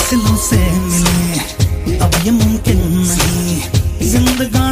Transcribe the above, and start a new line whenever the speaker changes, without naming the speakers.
दिलों से मिले अब ये मुमकिन नहीं जिंदगानी